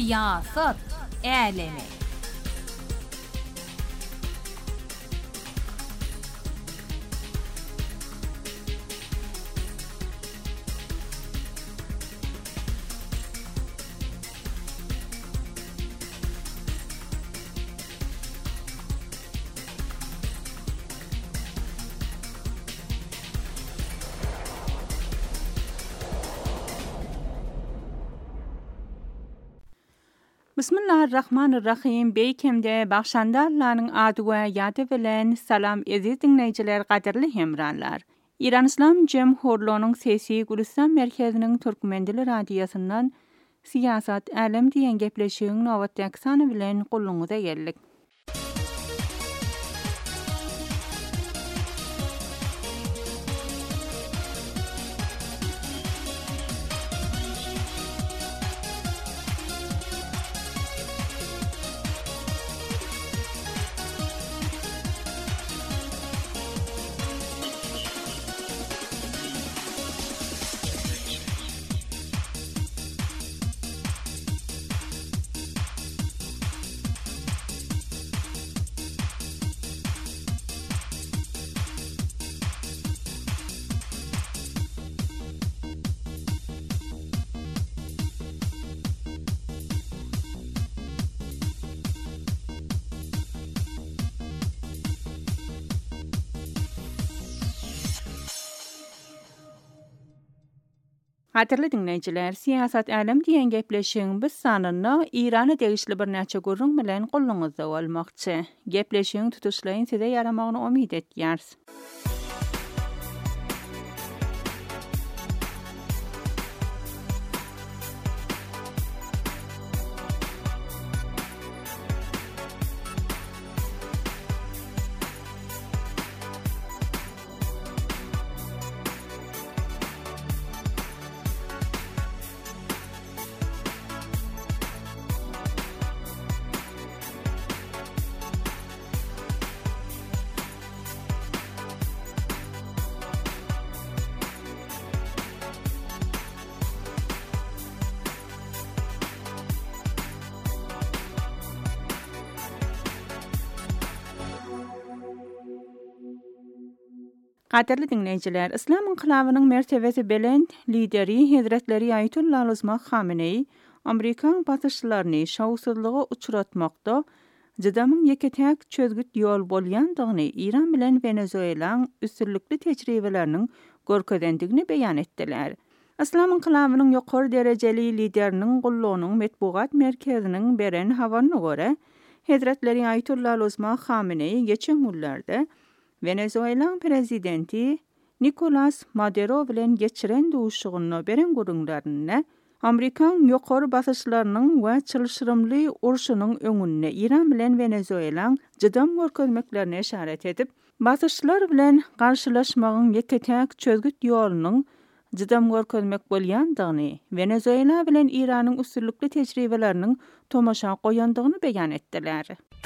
Siyasat alemi. Bismillahirrahmanirrahim. Beýkemde bagşandarlaryň ady we ýady bilen salam eziz dinleýijiler, gaderli hemranlar. İran İslam Jemhurluğunyň sesi Gülistan merkeziniň Türkmen dili radiosyndan Siyasat alem diýen gepleşigiň nowatdaky sany bilen gulluňyza geldik. Haderli dinleýijiler, Siyasat alem diýen gepleşigiň biz sanyny Irana degişli bir näçe gurrun bilen gulluňyzda bolmakçy. Gepleşigiň tutuşlaryň size ýaramagyny umyt etýäris. Gaderli dinleýijiler, İslam inqilabynyň mertebesi belend lideri Hazretleri Ayetullah Uzma Khamenei Amerikan batyşçylaryny şawsuzlyga uçuratmakda jydamyň ýeketäk çözgüt ýol bolýandygyny İran bilen Venezuelaň üstünlikli tejribeleriniň görkezendigini beýan etdiler. İslam inqilabynyň ýokary derejeli lideriniň gullugynyň metbuat merkeziniň beren habaryna görä, Hazretleri Ayetullah Uzma Khamenei geçen günlerde Venezuela prezidenti Nicolas Maduro bilen geçiren duşugyny beren gurunlaryny Amerikan ýokary basyşlarynyň we çylşyrymly urşunyň öňünde İran bilen Venezuela jydam görkezmeklerine işaret edip, basyşlar bilen garşylaşmagyň ýeketäk çözgüt ýolunyň jydam görkezmek bolýandygyny, Venezuela bilen İranyň üstünlikli tejribeleriniň tomaşa goýandygyny beýan etdiler.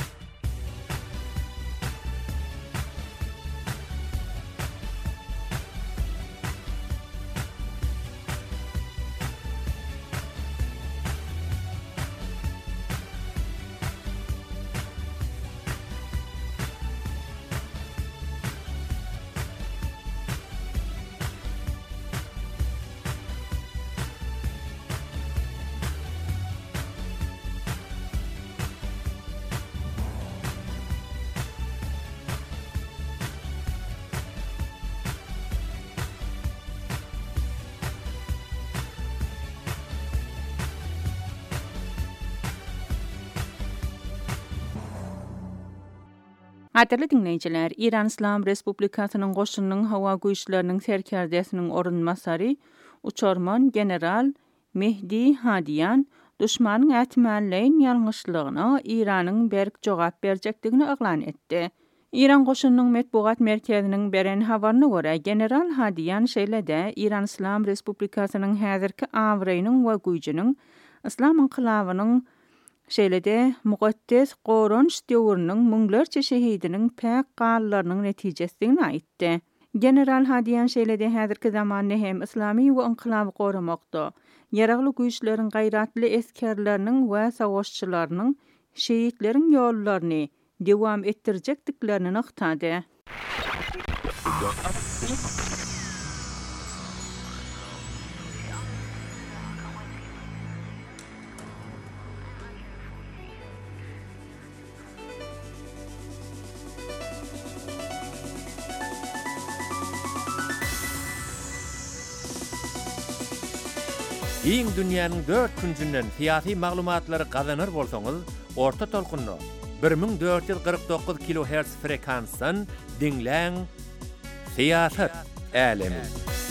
Haderli dinleýijiler, İran İslam Respublikasynyň goşunynyň hawa güýçleriniň serkerdesiniň orunmasary uçarman general Mehdi Hadiyan düşmanyň ätmänleýin ýalňyşlygyna İranyň berk jogap berjekdigini eglan etdi. İran goşunynyň metbuat merkeziniň beren habaryna görä, general Hadiyan şeýlede İran İslam Respublikasynyň häzirki awrynyň we güýjüniň İslam inqilabynyň şeýlede muqaddes Goranç döwrüniň müňlerçe şehidiniň päk gallarynyň netijesini aýtdy. General Hadiyan şeýlede häzirki zamanda hem islamy we inqilaby goramakda, yaragly güýçleriň gaýratly eskerleriniň we sagaşçylarynyň şehitleriň ýollaryny dewam etdirjekdiklerini aktady. Iň dünýäniň 4 küncünden syýasy maglumatlary gazanır bolsaňyz, orta tolkunly 1449 kHz frekansdan dinläň Syýasat älemi.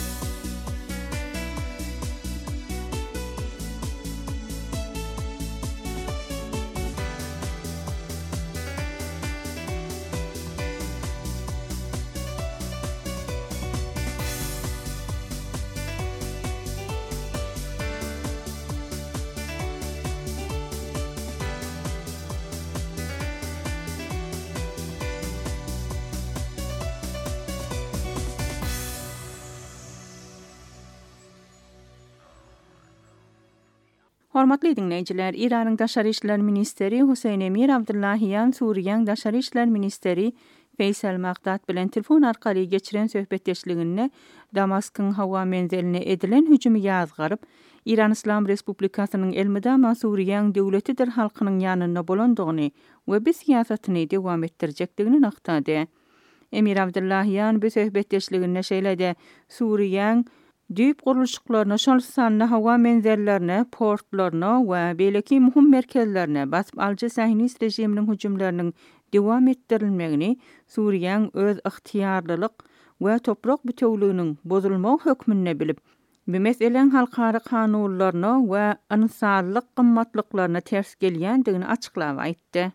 Hormatly dinleýijiler, Iranyň Daşary işler ministeri Husayn Emir Abdullahiýan Suriýanyň Daşary işler ministeri Feysal Magdat bilen telefon arkaly geçiren söhbetdeşliginde Damaskyň hawa menzeline edilen hüjümi ýazgaryp, İran İslam Respublikasynyň elmydama Suriýanyň döwletidir halkynyň ýanyna bolandygyny we biz siýasatyny dewam etdirjekdigini aktady. Emir Abdullahiýan bu söhbetdeşliginde şeýledi: Suriýanyň düýp gurulşyklaryna, şol sanly hawa menzerlerine, portlaryna we beleki muhim merkezlerine basyp aljy Sahinist rejiminiň hüjümleriniň dewam etdirilmegini, Suriýanyň öz ygtyýarlylyk we toprak bütewliginiň bozulmagy hökmüne bilip, bu meseleň halkara kanunlaryna we ynsallyk gymmatlyklaryna ters gelýändigini açyklap aýtdy.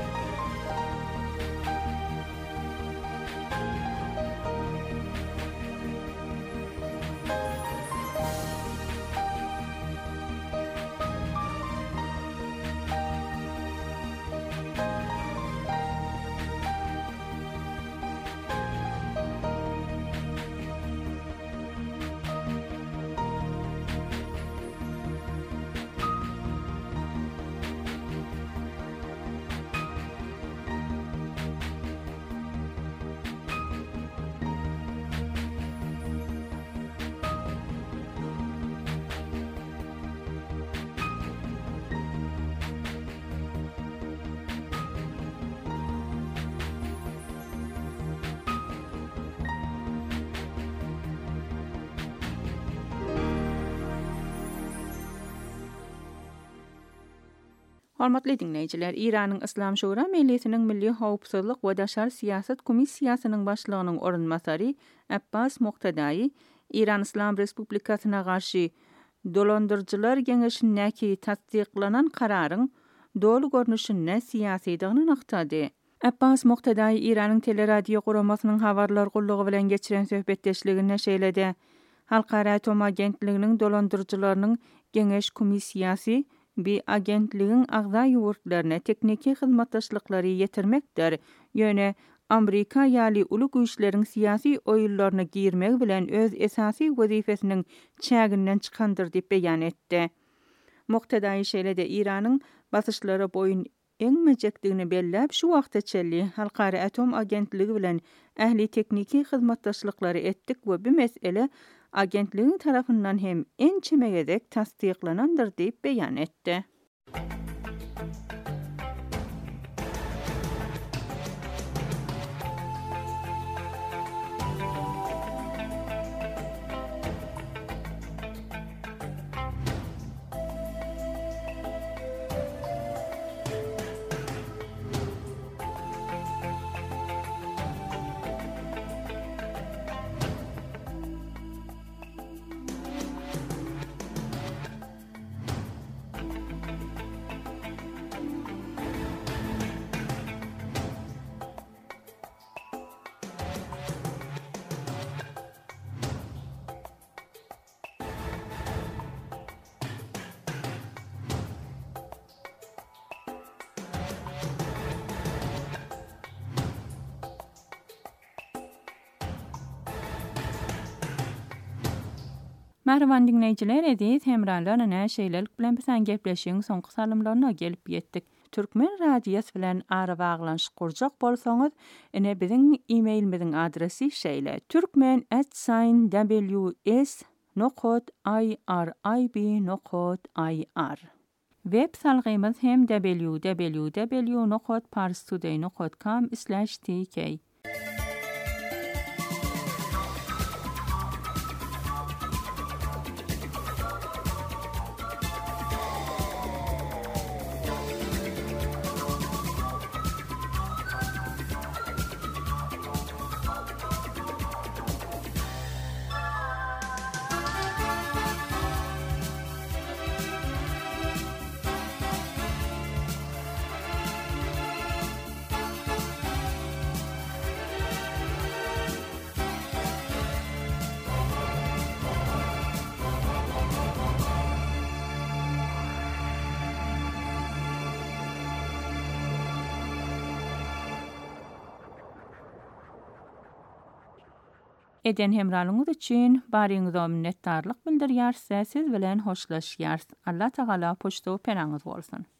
Hormatly dinleýijiler, Iranyň Islam Şura Mejlisiniň Milli Howpsuzlyk we Daşary Siýasat Komissiýasynyň başlygynyň orunmasary Abbas Muqtadai İran İslam Respublikasyna garşy dolandyrjylar geňeşindäki tasdiklanan kararyň dolu görnüşine siýasydygyny aktady. Abbas Muqtadai Iranyň teleradio guramasynyň habarlar gullugy bilen geçiren söhbetdeşliginde şeýledi: Halkara Atom Agentliginiň dolandyrjylarynyň geňeş komissiýasy bi agentligiň agza ýurtlaryna tekniki hyzmatdaşlyklary ýetirmekdir. Ýöne Amerika ýaly uly güýçleriň siýasy oýunlaryna girmek bilen öz esasy wezifesiniň çäginden çykandyr diýip beýan etdi. Muqtadai şeýledi: Iranyň basyşlary boyun eňmejekdigini belläp, şu wagtda çelli Halkara Atom Agentligi bilen ähli tekniki hyzmatdaşlyklary etdik we bu mesele agentligiň tarapyndan hem en çemegedek tasdiklanandyr diýip beýan etdi. Merhaban dinleyiciler, edit hemralarına näşeýlelik bilen bilen gepleşiň soňky salymlaryna gelip ýetdik. Türkmen radiýasy bilen ara baglanşyk gurjak bolsaňyz, ene biziň e-mailimiziň adresi şeýle: turkmen@ws.irib.ir. Web salgymyz hem www.parstoday.com/tk. Eden hemralyňyz üçin baryňyza minnetdarlyk bildirýär. Siz bilen hoşlaşýar. Allah Taala poştow penaňyz bolsun.